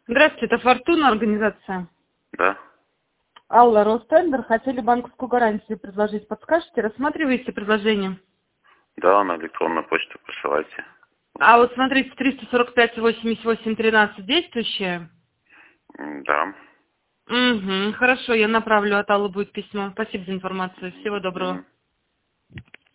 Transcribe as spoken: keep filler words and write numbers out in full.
Здравствуйте, это Фортуна организация. Да. Алла, Ростендер, хотели банковскую гарантию предложить. Подскажете, рассматриваете предложение? Да, на электронную почту присылайте. А вот смотрите, триста сорок пять восемьдесят восемь тринадцать действующее? М, Да. Угу, хорошо, я направлю, от Аллы будет письмо. Спасибо за информацию. Всего доброго. Мгм.